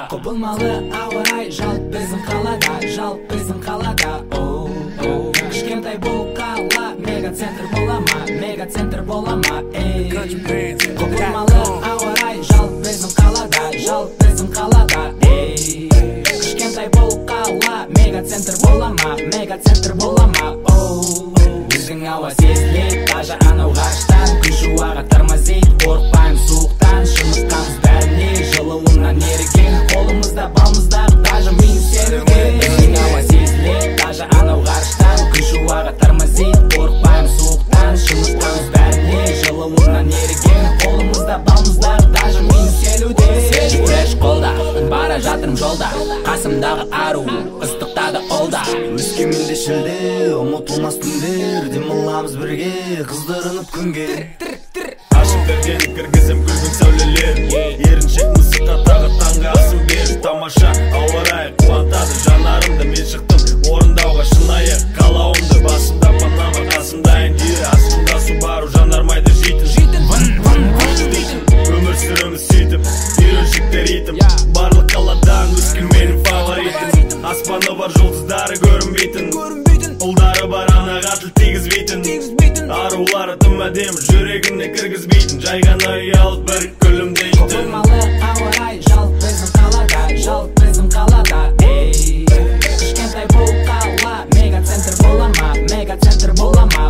Құбылмалы ауа райы жалт біздің қалада, жалт біздің қалада. Кішкентай бұл қала мегацентр бола ма, мегацентр бола ма. Құбылмалы ауа райы жалт біздің қалада, жалт біздің қалада. Кішкентай бұл қала мегацентр бола ма, мегацентр бола ма. Біздің ауа сезіледі, даже анау ғарыштан. Күн шуағы тормозит, қорықпаймыз суықтан. Шыныққанбыз бәріне, жылуынан еріген. Қолымызда балмыздар, даже мені сенуге. Біздің ауа сезіледі, даже анау ғарыштан. Күн шуағы тормозит, қорықпаймыз суықтан. Шыныққанбыз бәріне, жылуынан еріген. Қолымызда балмыздар, даже мені сенуге. Фреш қолда, бара жатырмын жолда. Қасымдағы ару, ыстықтады олда. Өскеменде шілде, ұмытылмас түндер. Демаламыз бірге, қыздырынып күнге. Ашып пердені кіргізім күлгін сәулелер. Еріншек мысыққа тағы таңға асым бер. Тамаша ауа райы қуантады жанарымды. Мен шықтым орындауға шынайы қалауымды. Басымда Панама, қасымда Индира. Астымда Субару, жанармайды жейтін. Өмір сүреміз сөйтіп, үйреншікті ритм. Барлық қаладан Өскеменнің фаворитім. Аспаны бар жұлдыздары көрінбейтін. Ұлдары бар анаға тіл тигізбейтін. Арулары тым әдемі, жүрегіне кіргізбейтін. Жай ғана ұялып бір күлімдейтін. Құбылмалы ауа райы жалт біздің қалада, жалт біздің қалада. Кішкентай бұл қала мегацентр бола ма, мегацентр бола ма.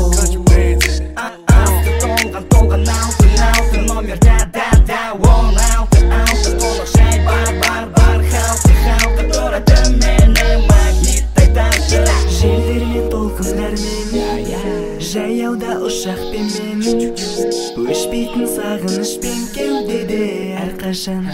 Толған алтын номерда, он алтын толық жай бар халқы тұрады менің магниттайдан. Желдер мен толқындармен, жаяуда ұшақпен мен, өшпейтін сағынышпен кеудеде әрқашан.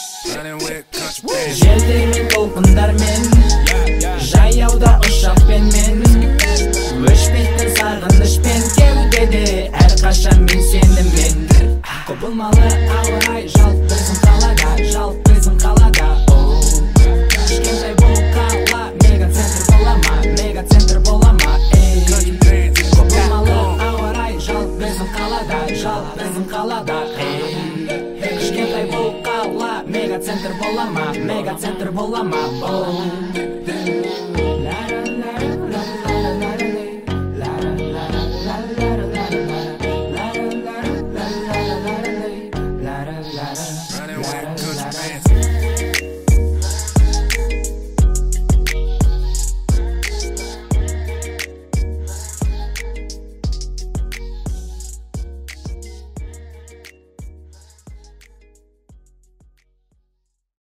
Желдер мен толқындармен, жаяуда ұшақпен мен, өшпейтін сағынышпен кеудеде әрқашан мен сенімен. Құбылмалы ауа райы жалт біздің қалада, жалт біздің қалада. Кішкентай бұл қала мегацентр бола ма, мегацентр бола ма. Құбылмалы ауа райы жалт біздің қалада, жалт біздің қалада. Кішкентай бұл қала мегацентр бола ма, мегацентр бола ма.